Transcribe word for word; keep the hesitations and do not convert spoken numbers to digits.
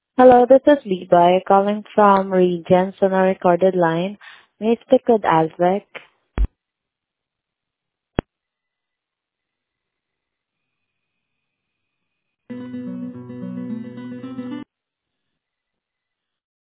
Hello, this is Levi calling from Regions on a recorded line. May I speak with Azvek?